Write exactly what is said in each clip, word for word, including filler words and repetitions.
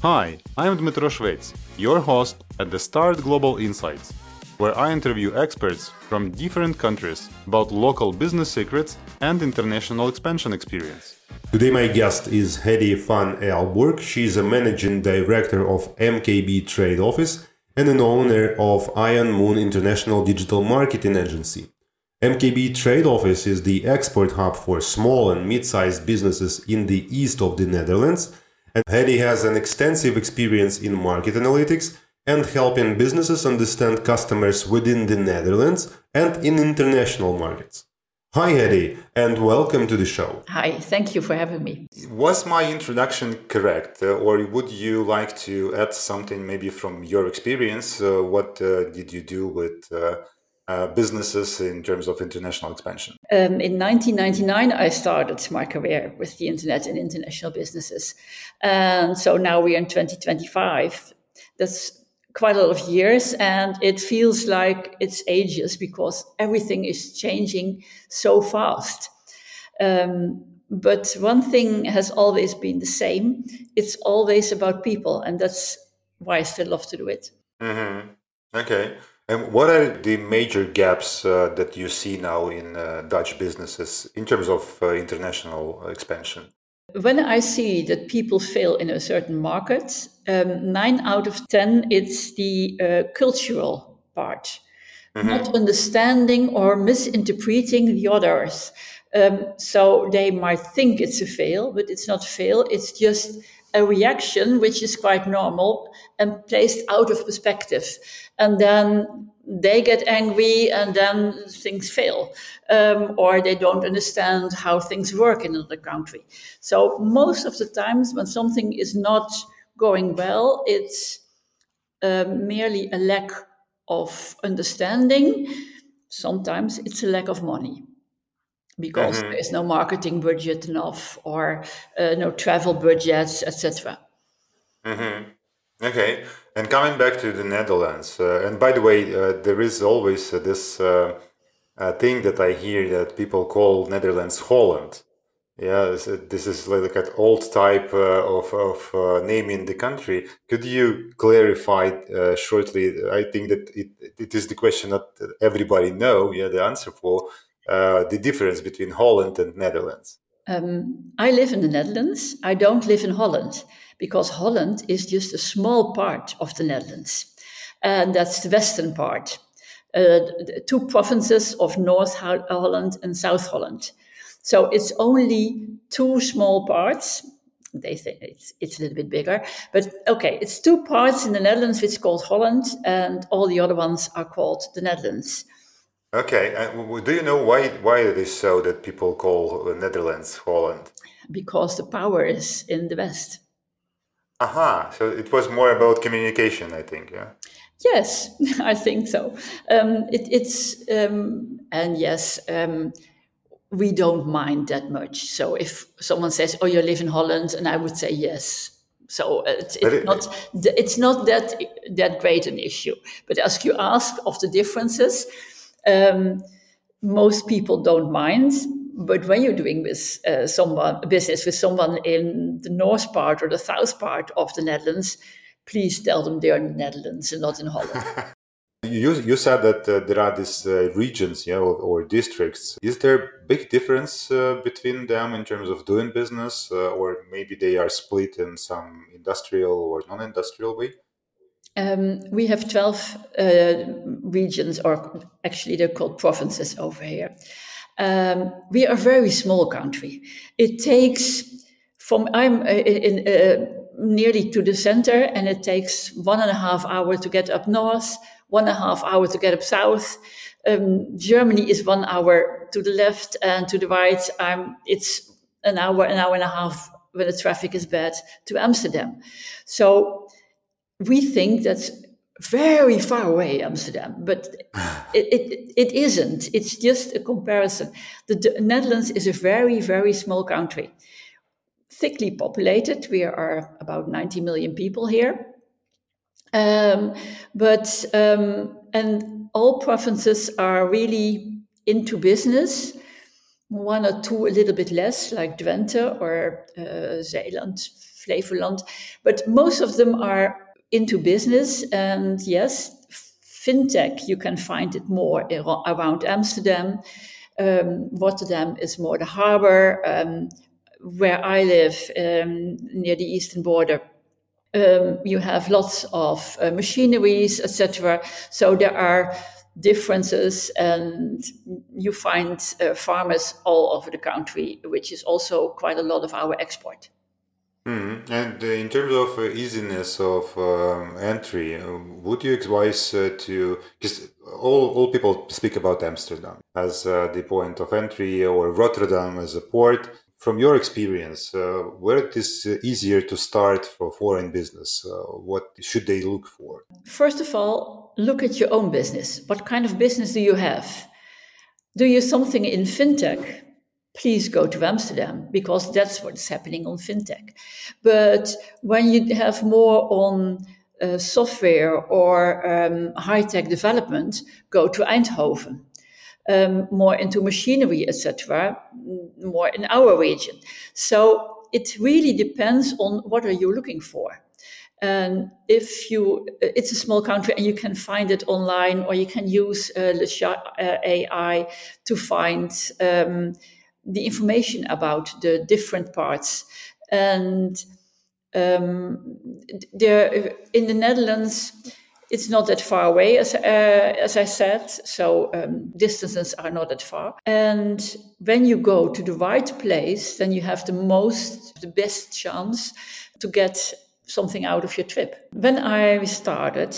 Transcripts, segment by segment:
Hi, I'm Dmytro Shvets, your host at the Start Global Insights, where I interview experts from different countries about local business secrets and international expansion experience. Today my guest is Hedy van Elburg. She is a managing director of M K B Trade Office and an owner of Iron Moon International Digital Marketing Agency. M K B Trade Office is the export hub for small and mid-sized businesses in the east of the Netherlands. And Hedy has an extensive experience in market analytics and helping businesses understand customers within the Netherlands and in international markets. Hi Hedy, and welcome to the show. Hi, thank you for having me. Was my introduction correct, uh, or would you like to add something maybe from your experience? Uh, what uh, did you do with uh, uh, businesses in terms of international expansion? Um, in nineteen ninety-nine, I started my career with the internet and international businesses. And so now we're in twenty twenty-five. That's quite a lot of years, and it feels like it's ages because everything is changing so fast. Um, but one thing has always been the same. It's always about people, and that's why I still love to do it. Mm-hmm. Okay. And what are the major gaps uh, that you see now in uh, Dutch businesses in terms of uh, international expansion? When I see that people fail in a certain market, um, nine out of ten, it's the uh, cultural part, mm-hmm. not understanding or misinterpreting the others. Um, so they might think it's a fail, but it's not a fail. It's just a reaction, which is quite normal and placed out of perspective. And then they get angry and then things fail. Um, or they don't understand how things work in another country. So most of the times when something is not going well, it's uh, merely a lack of understanding. Sometimes it's a lack of money, because mm-hmm. there's no marketing budget enough or uh, no travel budgets, et cetera. Mm-hmm. Okay, and coming back to the Netherlands, uh, and by the way, uh, there is always uh, this uh, uh, thing that I hear that people call Netherlands Holland. Yeah, this, this is like an old type uh, of, of uh, naming the country. Could you clarify uh, shortly? I think that it, it is the question that everybody know, yeah, the answer for, uh, the difference between Holland and Netherlands. Um, I live in the Netherlands. I don't live in Holland, because Holland is just a small part of the Netherlands. And that's the western part. Uh, the two provinces of North Holland and South Holland. So it's only two small parts. They think it's, it's a little bit bigger. But okay, it's two parts in the Netherlands which is called Holland, and all the other ones are called the Netherlands. Okay, and do you know why why it is so that people call Netherlands Holland? Because the power is in the west. Aha, so it was more about communication, I think, yeah? Yes, I think so. Um, it, it's, um, and yes, um, we don't mind that much. So if someone says, oh, you live in Holland, and I would say yes. So it's, it's it, not it's not that that great an issue. But as you ask of the differences, um, most people don't mind. But when you're doing with uh, someone business with someone in the north part or the south part of the Netherlands, please tell them they're in the Netherlands and not in Holland. You you said that uh, there are these uh, regions, yeah, or, or districts. Is there a big difference uh, between them in terms of doing business, uh, or maybe they are split in some industrial or non-industrial way? Um, we have twelve uh, regions, or actually they're called provinces over here. Um, we are a very small country. It takes from I'm uh, in, uh, nearly to the center, and it takes one and a half hour to get up north, one and a half hour to get up south. Um, Germany is one hour to the left, and to the right, um, it's an hour, an hour and a half when the traffic is bad to Amsterdam. So we think that's very far away, Amsterdam, but it, it, it isn't. It's just a comparison. The, the Netherlands is a very, very small country, thickly populated. We are about ninety million people here. Um, but, um, and all provinces are really into business. one or two a little bit less, like Drenthe or uh, Zeeland, Flevoland. But most of them are into business. And yes, fintech, you can find it more around Amsterdam. Um, Rotterdam is more the harbor. Um, where I live, um, near the eastern border, um, you have lots of uh, machineries, et cetera. So there are differences, and you find uh, farmers all over the country, which is also quite a lot of our export. Mm. And uh, in terms of uh, easiness of um, entry, uh, would you advise uh, to, because all, all people speak about Amsterdam as uh, the point of entry or Rotterdam as a port. From your experience, uh, where it is uh, easier to start for foreign business? Uh, what should they look for? First of all, look at your own business. What kind of business do you have? Do you something in fintech? Please go to Amsterdam, because that's what's happening on fintech. But when you have more on uh, software or um, high-tech development, go to Eindhoven. Um, more into machinery, et cetera, more in our region. So it really depends on what are you looking for. And if you, it's a small country and you can find it online, or you can use uh, A I to find um, the information about the different parts. And um, there, in the Netherlands, it's not that far away, as uh, as I said, so um, distances are not that far. And when you go to the right place, then you have the most, the best chance to get something out of your trip. When I started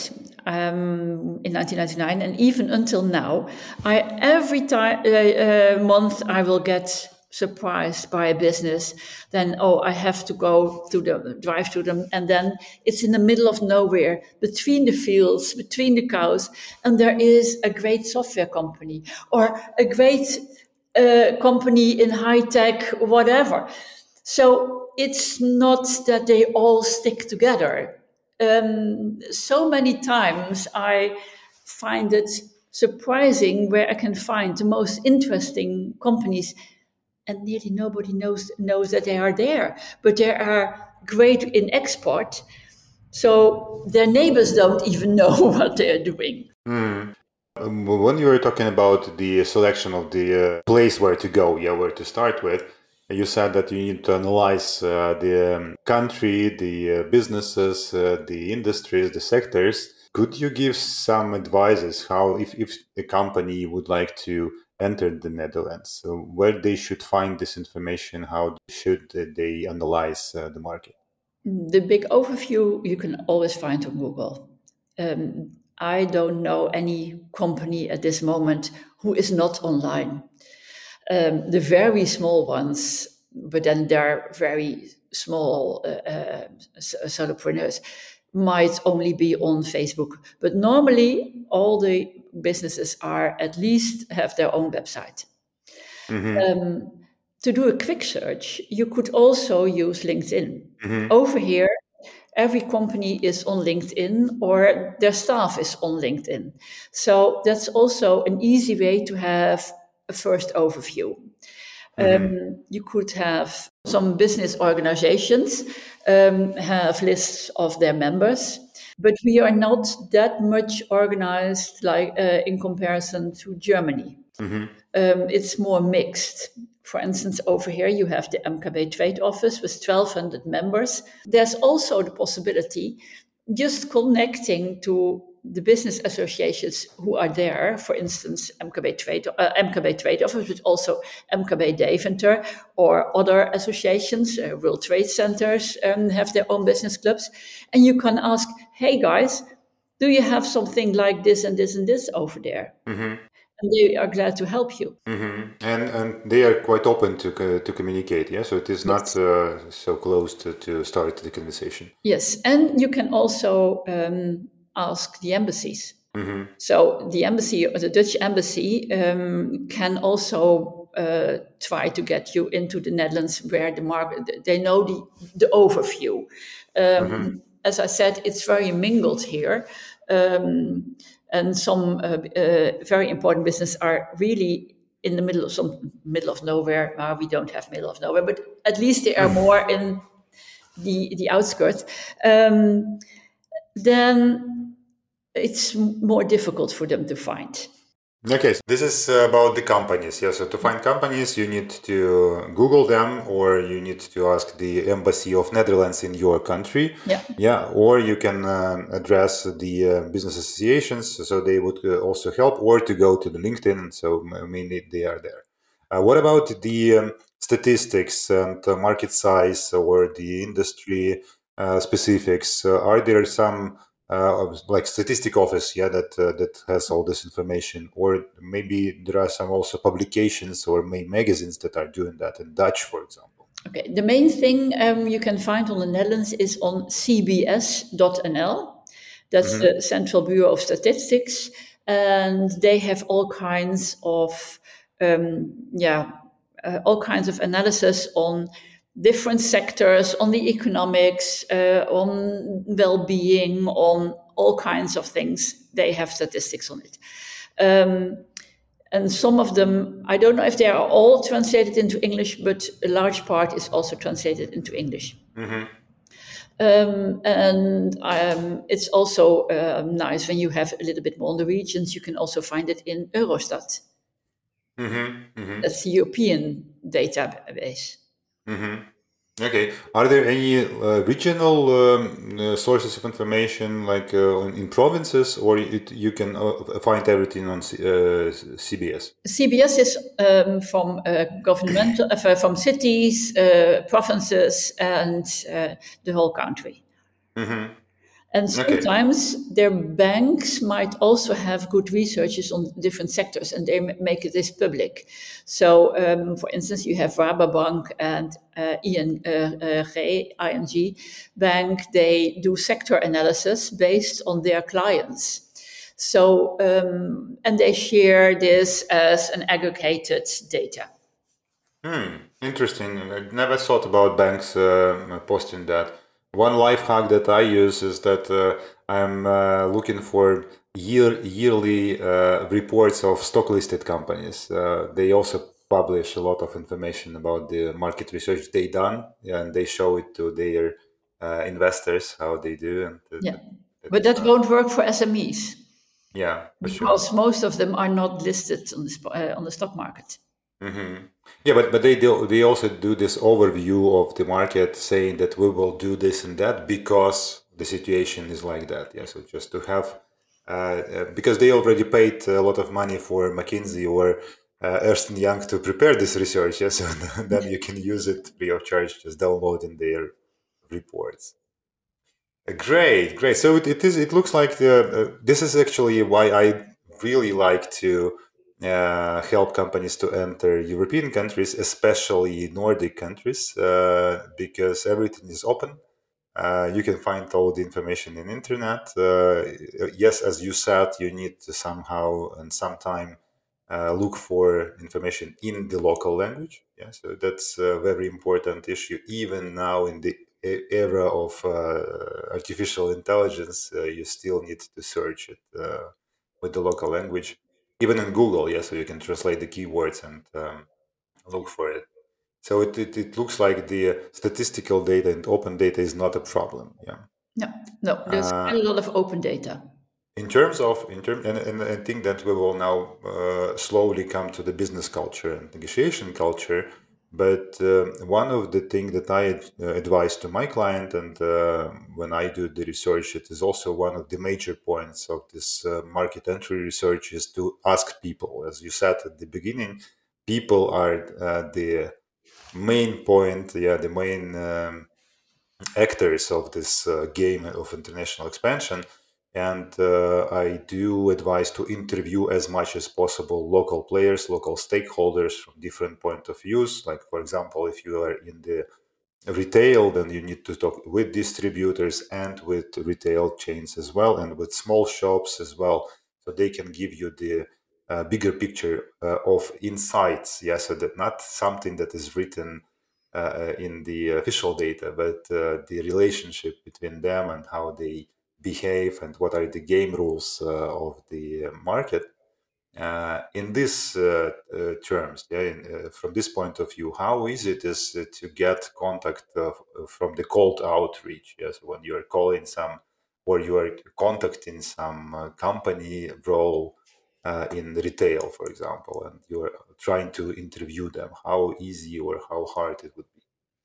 um, in nineteen ninety-nine, and even until now, I every time uh, uh, month I will get surprised by a business. Then oh, I have to go to the drive to them, and then it's in the middle of nowhere, between the fields, between the cows, and there is a great software company or a great uh, company in high tech, whatever. So it's not that they all stick together. Um, so many times I find it surprising where I can find the most interesting companies, and nearly nobody knows knows that they are there. But they are great in export, so their neighbors don't even know what they're doing. Mm. Um, when you were talking about the selection of the uh, place where to go, yeah, where to start with, you said that you need to analyze uh, the um, country, the uh, businesses, uh, the industries, the sectors. Could you give some advices how, if, if a company would like to enter the Netherlands, so where they should find this information, how should they analyze uh, the market? The big overview you can always find on Google. Um, I don't know any company at this moment who is not online. Um, the very small ones, but then they're very small uh, uh, solopreneurs, might only be on Facebook. But normally, all the businesses are at least have their own website. Mm-hmm. Um, to do a quick search, you could also use LinkedIn. Mm-hmm. Over here, every company is on LinkedIn, or their staff is on LinkedIn. So that's also an easy way to have a first overview. Mm-hmm. Um, you could have some business organizations um, have lists of their members, but we are not that much organized like uh, in comparison to Germany. Mm-hmm. Um, it's more mixed. For instance, over here you have the M K B Trade Office with twelve hundred members. There's also the possibility just connecting to the business associations who are there. For instance, M K B Trade, uh, M K B Trade Office, but also M K B Deventer or other associations, uh, World Trade Centers um, have their own business clubs. And you can ask, hey guys, do you have something like this and this and this over there? Mm-hmm. And they are glad to help you. Mm-hmm. And and they are quite open to uh, to communicate, yeah? So it is not yes. uh, so close to, to start the conversation. Yes, and you can also um, ask the embassies. Mm-hmm. So the embassy, the Dutch embassy, um, can also uh, try to get you into the Netherlands, where the market, they know the, the overview. Um, mm-hmm. As I said, it's very mingled here. Um, And some uh, uh, very important businesses are really in the middle of some middle of nowhere. Uh, we don't have middle of nowhere, but at least they are more in the the outskirts. Um, then it's more difficult for them to find. Okay, so this is about the companies. Yeah, so to find companies, you need to Google them, or you need to ask the embassy of Netherlands in your country. Yeah, yeah, or you can uh, address the uh, business associations, so they would uh, also help, or to go to the LinkedIn. So mainly they are there. Uh, what about the um, statistics and uh, market size or the industry uh, specifics? Uh, are there some uh, like statistic office, yeah, that uh, that has all this information, or maybe there are some also publications or main magazines that are doing that in Dutch, for example? Okay, the main thing um, you can find on the Netherlands is on C B S dot N L. That's mm-hmm. the Central Bureau of Statistics, and they have all kinds of um, yeah, uh, all kinds of analysis on different sectors, on the economics, uh, on well-being, on all kinds of things. They have statistics on it. Um, and some of them, I don't know if they are all translated into English, but a large part is also translated into English. Mm-hmm. Um, and um, it's also uh, nice when you have a little bit more on the regions. You can also find it in Eurostat. Mm-hmm. Mm-hmm. That's the European database. Mm-hmm. Okay. Are there any uh, regional um, uh, sources of information, like uh, in provinces, or it, you can uh, find everything on C- uh, C B S? C B S is um, from uh, governmental, uh, from cities, uh, provinces, and uh, the whole country. Mm-hmm. And sometimes okay. their banks might also have good researches on different sectors, and they make this public. So, um, for instance, you have Rabobank and uh, I N G, uh, uh, I N G Bank. They do sector analysis based on their clients. So, um, and they share this as an aggregated data. Hmm, interesting. I never thought about banks uh, posting that. One life hack that I use is that uh, I'm uh, looking for year yearly uh, reports of stock listed companies. Uh, they also publish a lot of information about the market research they done, and they show it to their uh, investors how they do. And th- yeah, th- that but that not... won't work for S M Es. Yeah, for because sure. most of them are not listed on the uh, on the stock market. Mm-hmm. Yeah, but but they do, they also do this overview of the market, saying that we will do this and that because the situation is like that. Yeah, so just to have uh, uh, because they already paid a lot of money for McKinsey or uh, Ernst and Young to prepare this research. Yeah, so then you can use it free of charge, just downloading their reports. Uh, great, great. So it, it is. It looks like the, uh, this is actually why I really like to uh, help companies to enter European countries, especially Nordic countries, uh, because everything is open. Uh, you can find all the information in internet. Uh, yes, as you said, you need to somehow and sometime uh, look for information in the local language. Yeah, so that's a very important issue. Even now in the era of uh, artificial intelligence, uh, you still need to search it uh, with the local language. Even in Google, yeah, so you can translate the keywords and um, look for it. So it, it, it looks like the statistical data and open data is not a problem. Yeah. No, no, there's uh, quite a lot of open data. In terms of, in term, and, and I think that we will now uh, slowly come to the business culture and negotiation culture. But uh, one of the things that I ad- uh, advise to my client, and uh, when I do the research, it is also one of the major points of this uh, market entry research, is to ask people. As you said at the beginning, people are uh, the main point, yeah, the main um, actors of this uh, game of international expansion. And uh, I do advise to interview as much as possible local players, local stakeholders from different point of views. Like, for example, if you are in the retail, then you need to talk with distributors and with retail chains as well, and with small shops as well, so they can give you the uh, bigger picture uh, of insights. Yeah, so that not something that is written uh, in the official data, but uh, the relationship between them and how they behave and what are the game rules uh, of the market. Uh, in these uh, uh, terms, yeah, in, uh, from this point of view, how easy it is uh, to get contact uh, from the cold outreach? Yes, when you are calling some, or you are contacting some uh, company role uh, in retail, for example, and you are trying to interview them. How easy or how hard it would be?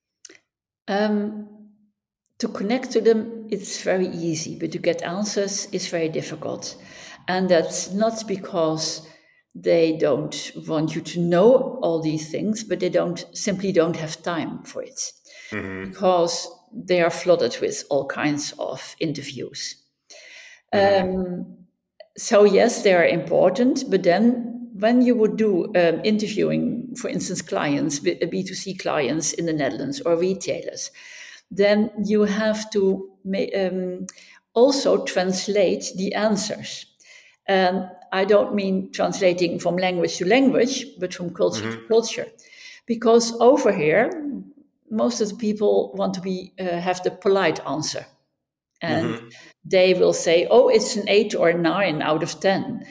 Um, to connect to them, it's very easy, but to get answers is very difficult. And that's not because they don't want you to know all these things, but they don't simply don't have time for it Mm-hmm. because they are flooded with all kinds of interviews. Mm-hmm. Um, so yes, they are important, but then when you would do um, interviewing, for instance, clients, B two C clients in the Netherlands or retailers, then you have to ma- um, also translate the answers. And I don't mean translating from language to language, but from culture to Mm-hmm. culture. Because over here, most of the people want to be uh, have the polite answer. And Mm-hmm. they will say, oh, it's an eight or a nine out of ten.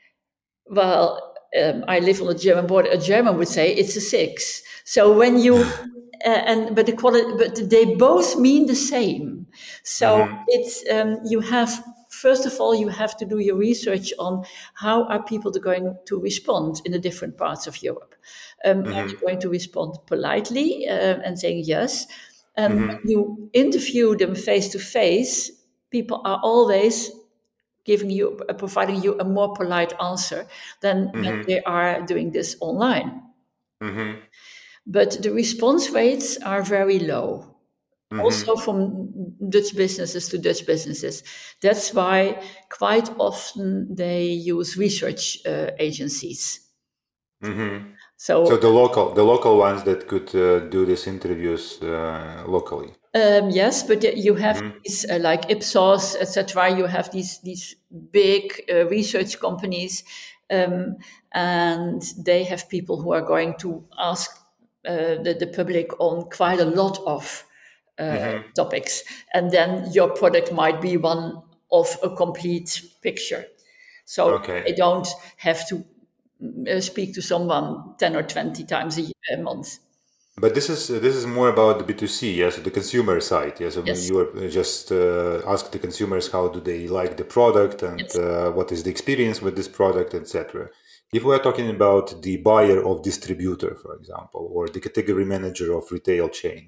Well, um, I live on the German border. A German would say it's a six. So when you uh, and but the quality, but they both mean the same. So Mm-hmm. it's um, you have first of all you have to do your research on how are people going to respond in the different parts of Europe. Um, are Mm-hmm. you going to respond politely uh, and saying yes? And when Mm-hmm. you interview them face to face, people are always giving you, uh, providing you a more polite answer than when Mm-hmm. they are doing this online. Mm-hmm. But the response rates are very low, Mm-hmm. also from Dutch businesses to Dutch businesses. That's why quite often they use research uh, agencies. Mm-hmm. So So the local, the local ones that could uh, do these interviews uh, locally. Um, yes, but you have Mm-hmm. these uh, like Ipsos, et cetera. You have these these big uh, research companies, um, and they have people who are going to ask uh, the, the public on quite a lot of uh, Mm-hmm. topics, and then your product might be one of a complete picture. So Okay. they don't have to uh, speak to someone ten or twenty times a, year, a month. But this is uh, this is more about the B two C, yes, the consumer side, yes. So when Yes. you are just uh, ask the consumers how do they like the product and Yes. uh, what is the experience with this product, et cetera. If we are talking about the buyer of distributor, for example, or the category manager of retail chain,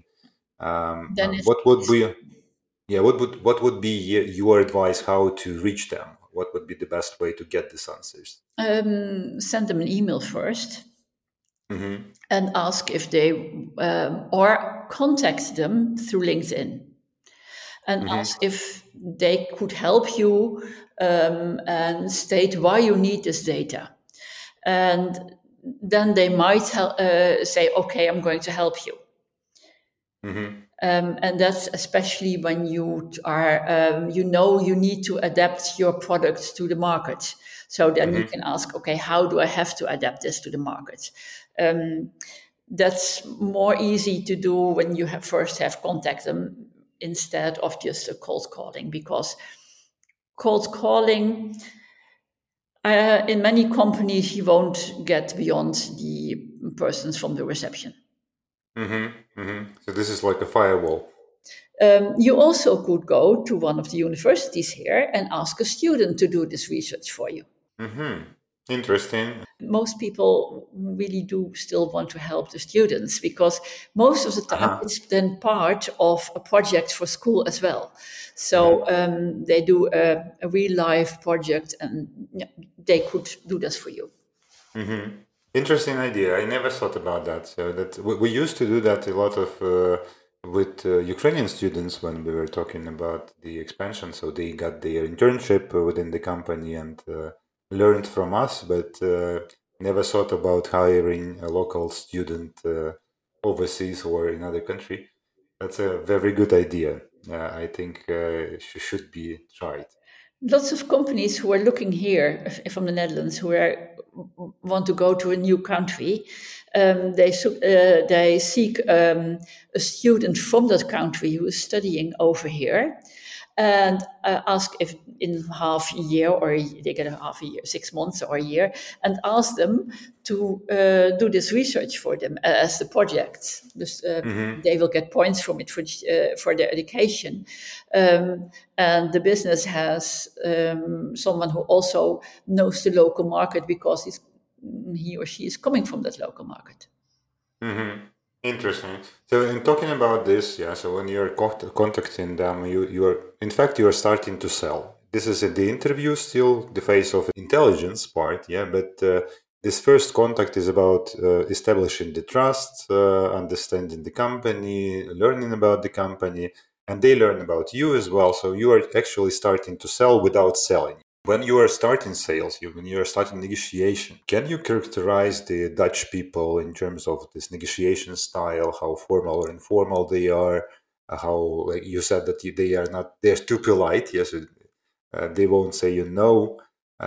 um, Then uh, it's what would be, yeah, what would what would be y- your advice how to reach them? What would be the best way to get these answers? um, send them an email first Mm-hmm. and ask if they um, or contact them through LinkedIn and Mm-hmm. ask if they could help you um, and state why you need this data. And then they might hel- uh, say, okay, I'm going to help you. Mm-hmm. Um, and that's especially when you are, um, you know, you need to adapt your product to the market. So then you Mm-hmm. can ask, okay, how do I have to adapt this to the market? Um, that's more easy to do when you have first have contact them instead of just a cold calling, because cold calling uh, in many companies you won't get beyond the persons from the reception. Mm-hmm. Mm-hmm. So this is like a firewall. Um, you also could go to one of the universities here and ask a student to do this research for you. Mm-hmm. Interesting. Most people really do still want to help the students because most of the time Uh-huh. it's then part of a project for school as well. Mm-hmm. So um, they do a, a real life project and yeah, they could do this for you. Mm-hmm. Interesting idea. I never thought about that. So that we, we used to do that a lot of uh, with uh, Ukrainian students when we were talking about the expansion. So they got their internship uh, within the company and uh, learned from us, but uh, never thought about hiring a local student uh, overseas or in other country. That's a very good idea. Uh, I think uh, sh- should be tried. Lots of companies who are looking here f- from the Netherlands who are, want to go to a new country, um, they su- uh, they seek um, a student from that country who is studying over here, and uh, ask if in half a year or they get a half a year, six months or a year, and ask them to uh, do this research for them as the project. This, uh, mm-hmm. They will get points from it for, uh, for their education. Um, and the business has um, someone who also knows the local market because he's, he or she is coming from that local market. Mm-hmm. Interesting. So, in talking about this, yeah. So, when you're contacting them, you you are in fact you are starting to sell. This is in the interview, still the phase of intelligence part, yeah. But uh, this first contact is about uh, establishing the trust, uh, understanding the company, learning about the company, and they learn about you as well. So, you are actually starting to sell without selling. When you are starting sales, you, when you are starting negotiation, can you characterize the Dutch people in terms of this negotiation style, how formal or informal they are, uh, how, like you said that you, they are not, they're too polite, yes, uh, they won't say you no,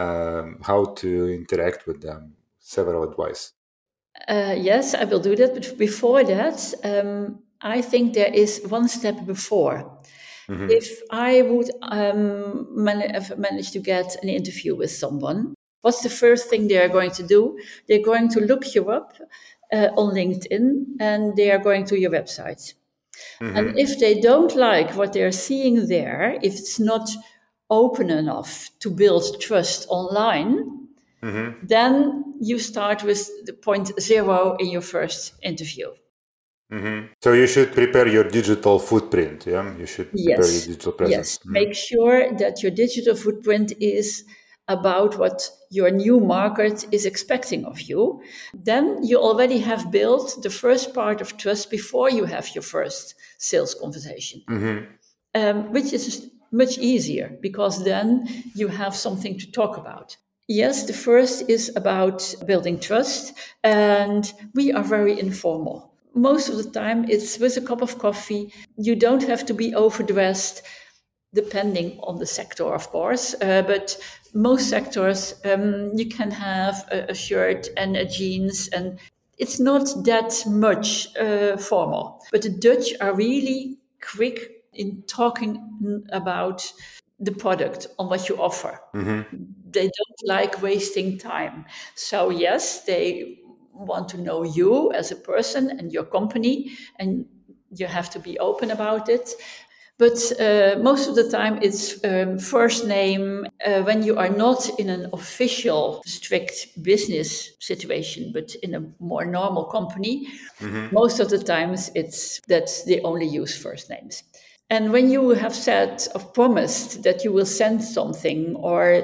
um, how to interact with them, several advice. Uh, yes, I will do that, but before that, um, I think there is one step before. Mm-hmm. If I would um, man- manage to get an interview with someone, what's the first thing they are going to do? They're going to look you up uh, on LinkedIn and they are going to your website. Mm-hmm. And if they don't like what they're seeing there, if it's not open enough to build trust online, mm-hmm. then you start with the point zero in your first interview. Mm-hmm. So you should prepare your digital footprint, yeah? You should prepare yes. your digital presence. Yes, mm-hmm. Make sure that your digital footprint is about what your new market is expecting of you. Then you already have built the first part of trust before you have your first sales conversation, mm-hmm. um, which is much easier because then you have something to talk about. Yes, the first is about building trust, and we are very informal. Most of the time, it's with a cup of coffee. You don't have to be overdressed, depending on the sector, of course. Uh, but most sectors, um, you can have a, a shirt and a jeans, and it's not that much uh, formal. But the Dutch are really quick in talking about the product, on what you offer. Mm-hmm. They don't like wasting time. So yes, they want to know you as a person and your company, and you have to be open about it. But uh, most of the time it's um, first name uh, when you are not in an official, strict business situation, but in a more normal company. Mm-hmm. Most of the times it's that they only use first names. And when you have said or promised that you will send something, or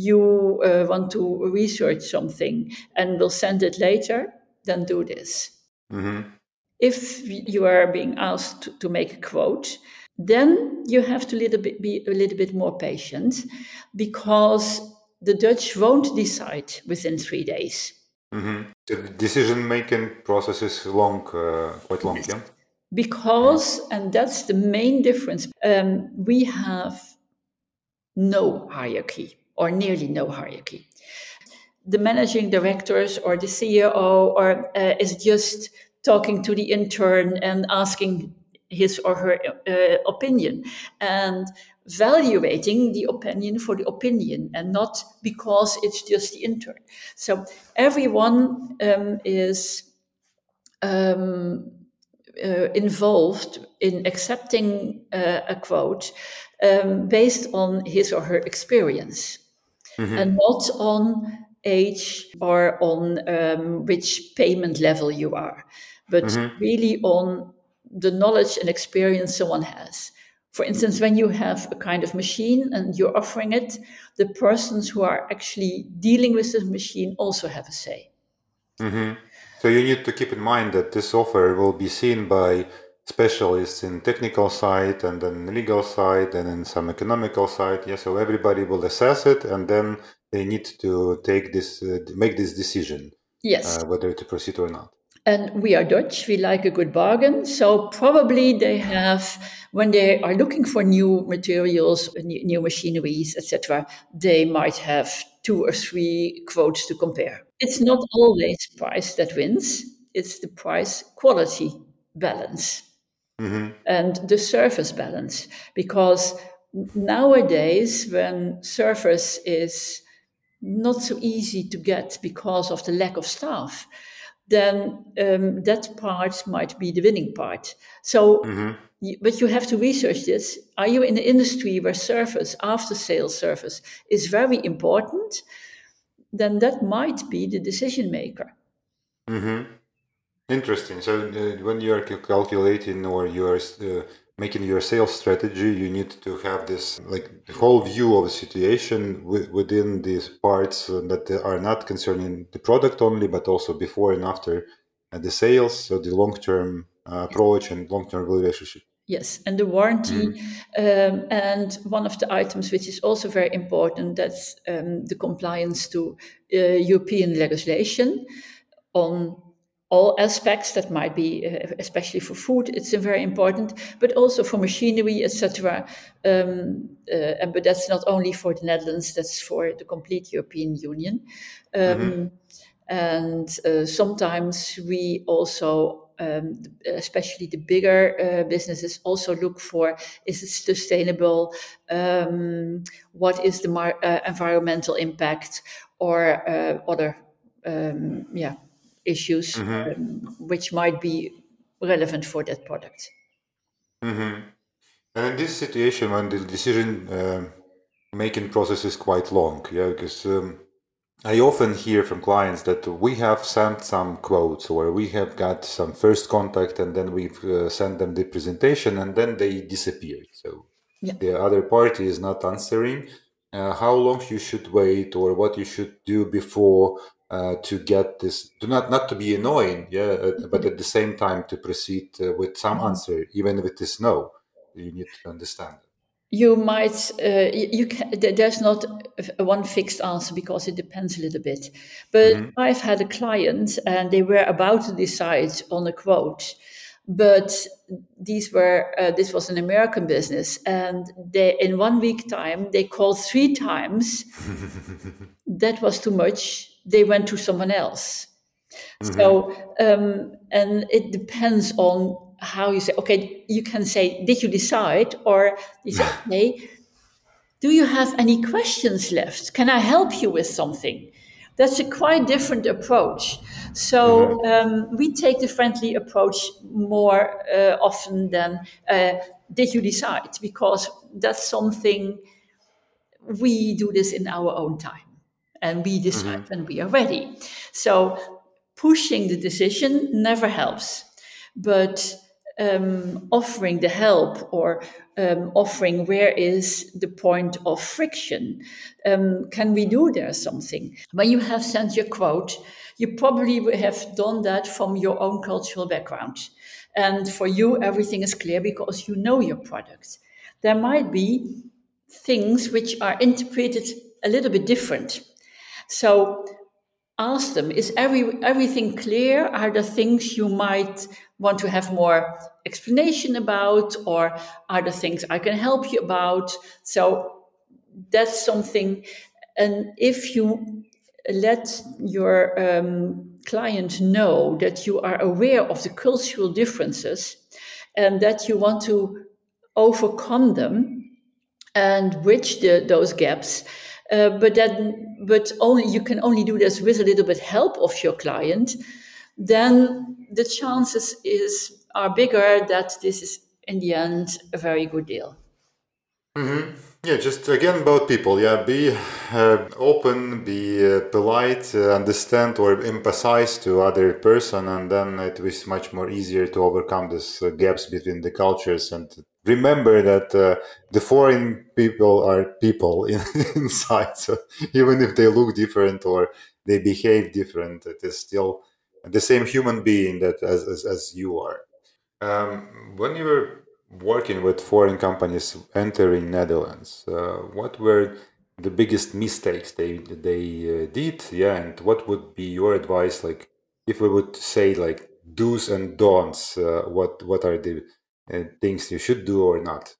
you uh, want to research something and will send it later, then do this. Mm-hmm. If you are being asked to, to make a quote, then you have to little bit, be a little bit more patient, because the Dutch won't decide within three days. Mm-hmm. The decision-making process is long, uh, quite long, yes. Yeah? Because, and that's the main difference, um, we have no hierarchy, or nearly no hierarchy. The managing directors or the C E O or uh, is just talking to the intern and asking his or her uh, opinion, and valuating the opinion for the opinion, and not because it's just the intern. So everyone um, is um, Uh, involved in accepting uh, a quote um, based on his or her experience, mm-hmm. and not on age or on um, which payment level you are, but mm-hmm. really on the knowledge and experience someone has. For instance, when you have a kind of machine and you're offering it, the persons who are actually dealing with the machine also have a say. Mm-hmm. So you need to keep in mind that this offer will be seen by specialists in technical side, and then legal side, and then some economical side. Yeah, so everybody will assess it, and then they need to take this, uh, make this decision. Yes, uh, whether to proceed or not. And we are Dutch, we like a good bargain. So probably they have, when they are looking for new materials, new machineries, et cetera, they might have two or three quotes to compare. It's not always price that wins. It's the price-quality balance, mm-hmm. and the service balance. Because nowadays, when service is not so easy to get because of the lack of staff, then um, that part might be the winning part. So, Mm-hmm. y- but you have to research this. Are you in an industry where service, after sales service, is very important? Then that might be the decision maker. Mm-hmm. Interesting. So uh, when you are cal- calculating or you are uh, making your sales strategy, you need to have this like the whole view of the situation wi- within these parts uh, that are not concerning the product only, but also before and after uh, the sales. So the long-term uh, approach and long-term relationship. Yes, and the warranty, um, and one of the items which is also very important, that's um, the compliance to uh, European legislation on all aspects. That might be, uh, especially for food, it's uh, very important, but also for machinery, et cetera. Um, uh, and but that's not only for the Netherlands; that's for the complete European Union. Mm-hmm. Um, and uh, sometimes we also, um, especially the bigger uh, businesses, also look for, is it sustainable, um, what is the mar- uh, environmental impact, or uh, other um, yeah issues Mm-hmm. um, which might be relevant for that product. Mm-hmm. And in this situation, when the decision uh, making process is quite long, yeah, because um, I often hear from clients that we have sent some quotes or we have got some first contact and then we've uh, sent them the presentation and then they disappeared. So Yeah. the other party is not answering. Uh, how long you should wait or what you should do before uh, to get this, to not, not to be annoying, yeah, uh, but at the same time to proceed uh, with some answer, even if it is no. You need to understand. You might uh, you, you can, there's not a one fixed answer because it depends a little bit, but Mm-hmm. I've had a client and they were about to decide on a quote, but these were uh, this was an American business, and they in one week time they called three times. That was too much. They went to someone else. Mm-hmm. So, um, and it depends on how you say, okay, you can say, did you decide? Or you say, okay, do you have any questions left? Can I help you with something? That's a quite different approach. So um, we take the friendly approach more uh, often than uh, did you decide? Because that's something we do this in our own time and we decide Mm-hmm. when we are ready. So pushing the decision never helps, but um, offering the help or um, offering where is the point of friction. Um, can we do there something? When you have sent your quote, you probably have done that from your own cultural background. And for you, everything is clear because you know your product. There might be things which are interpreted a little bit different. So ask them, is every, everything clear? Are there things you might want to have more explanation about? Or are there things I can help you about? So that's something. And if you let your um, client know that you are aware of the cultural differences and that you want to overcome them, and bridge the, those gaps. Uh, but then, but only you can only do this with a little bit help of your client. Then the chances is are bigger that this is in the end a very good deal. Mm-hmm. Yeah, just again about people. Yeah, be uh, open, be uh, polite, uh, understand or empathize to other person, and then it is much more easier to overcome these uh, gaps between the cultures. And remember that uh, the foreign people are people in, inside. So even if they look different or they behave different, it is still the same human being that as as, as you are. Um, when you were working with foreign companies entering Netherlands, uh, what were the biggest mistakes they they uh, did? Yeah, and what would be your advice? Like, if we would say like do's and don'ts, uh, what what are the uh, things you should do or not?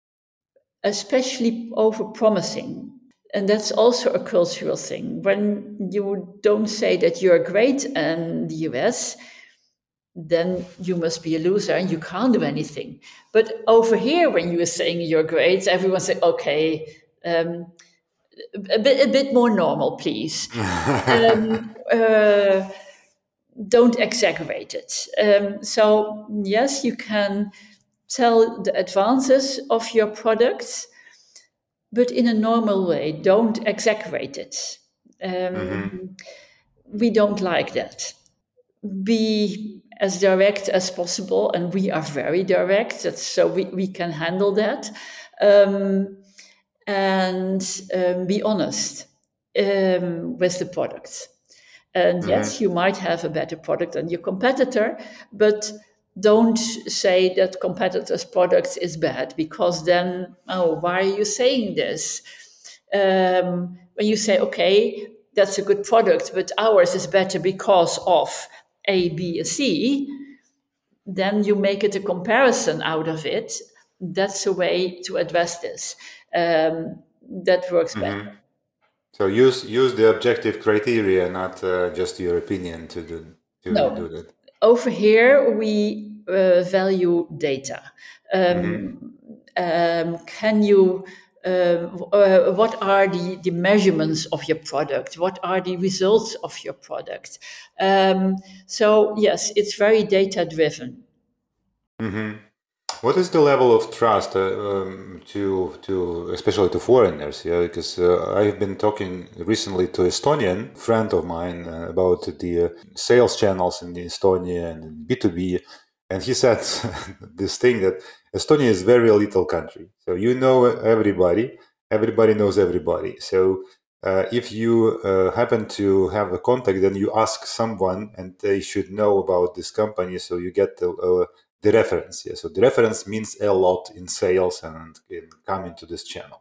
Especially over promising. And that's also a cultural thing. When you don't say that you're great in the U S, then you must be a loser and you can't do anything. But over here, when you were saying you're great, everyone said, okay, um, a bit, a bit more normal, please. um, uh, don't exaggerate it. Um, so yes, you can tell the advances of your products, but in a normal way. Don't exaggerate it. Um, mm-hmm. We don't like that. Be as direct as possible, and we are very direct, that's, so we, we can handle that. Um, and um, be honest um, with the product. And mm-hmm. yes, you might have a better product than your competitor, but don't say that competitor's product is bad, because then, oh, why are you saying this? Um, when you say, okay, that's a good product, but ours is better because of A, B, and C, then you make it a comparison out of it. That's a way to address this. Um, that works better. Mm-hmm. So use use the objective criteria, not uh, just your opinion to do to no. do that. Over here, we uh, value data. Um, mm-hmm. um, can you? Uh, uh, what are the, the measurements of your product? What are the results of your product? Um, so yes, it's very data driven. Mm-hmm. What is the level of trust uh, um, to to especially to foreigners? Yeah, because uh, I've been talking recently to Estonian friend of mine uh, about the uh, sales channels in Estonia and B two B, and he said this thing that Estonia is a very little country, so you know everybody, everybody knows everybody. So uh, if you uh, happen to have a contact, then you ask someone, and they should know about this company, so you get the uh, the reference. Yeah. So the reference means a lot in sales and in coming to this channel.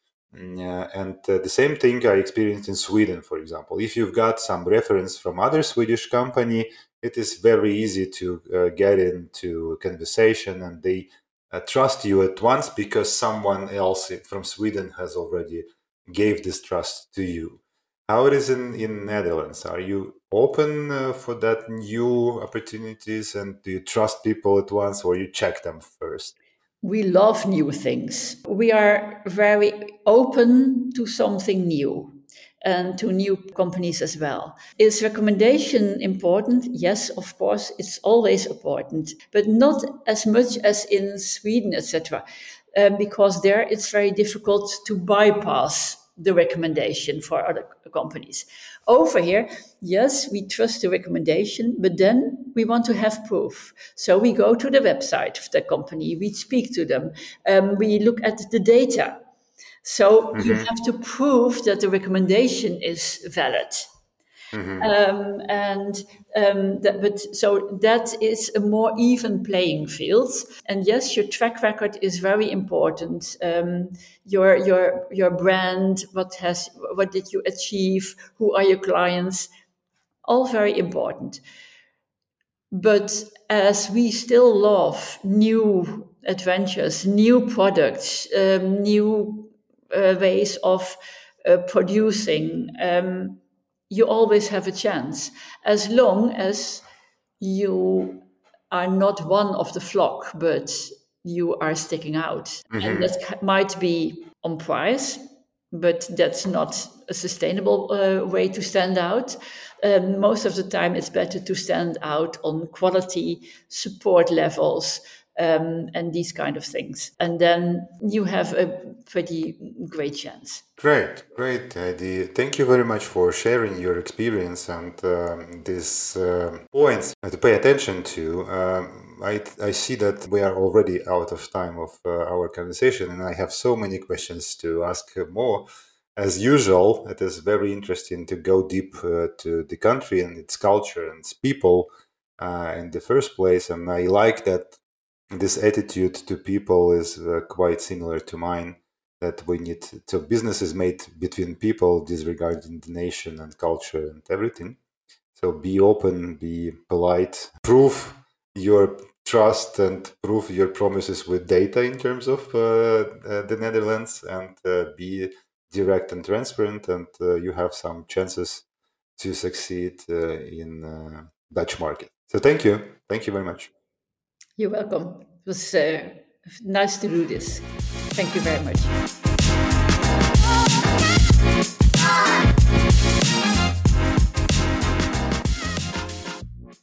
Yeah, and uh, the same thing I experienced in Sweden, for example. If you've got some reference from other Swedish company, it is very easy to uh, get into a conversation, and they uh, trust you at once because someone else from Sweden has already gave this trust to you. How it is in in Netherlands? Are you open uh, for that new opportunities, and do you trust people at once, or you check them first? We love new things. We are very open to something new and to new companies as well. Is recommendation important? Yes, of course, it's always important, but not as much as in Sweden, et cetera. Um, because there it's very difficult to bypass the recommendation for other companies. Over here, yes, we trust the recommendation, but then we want to have proof. So we go to the website of the company, we speak to them, um, we look at the data. So mm-hmm. you have to prove that the recommendation is valid. Mm-hmm. Um, and um, that, but so that is a more even playing field. And yes, your track record is very important. Um, your your your brand, what has what did you achieve? Who are your clients? All very important. But as we still love new adventures, new products, um, new uh, ways of uh, producing. Um, you always have a chance, as long as you are not one of the flock, but you are sticking out. Mm-hmm. And that might be on price, but that's not a sustainable uh, way to stand out. Um, most of the time, it's better to stand out on quality, support levels, Um, and these kind of things. And then you have a pretty great chance. Great, great, Heidi. Thank you very much for sharing your experience and um, these uh, points to pay attention to. Um, I, I see that we are already out of time of uh, our conversation, and I have so many questions to ask more. As usual, it is very interesting to go deep uh, to the country and its culture and its people uh, in the first place. And I like that this attitude to people is uh, quite similar to mine, that we need to, so business is made between people, disregarding the nation and culture and everything. So be open, be polite, prove your trust and prove your promises with data in terms of uh, uh, the Netherlands, and uh, be direct and transparent, and uh, you have some chances to succeed uh, in uh, Dutch market. So thank you. Thank you very much. You're welcome. It was uh, nice to do this. Thank you very much.